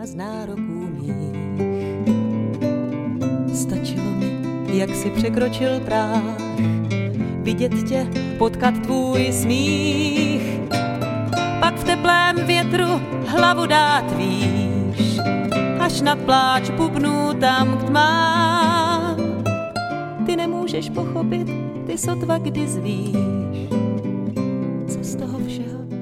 a z nároků mých. Stačilo mi, jak si překročil práh, vidět tě, potkat tvůj smích, pak v teplém větru hlavu dát výš, až na pláč bubnů tam k tmám. Ty nemůžeš pochopit, ty sotva kdy zvíš, co z toho všeho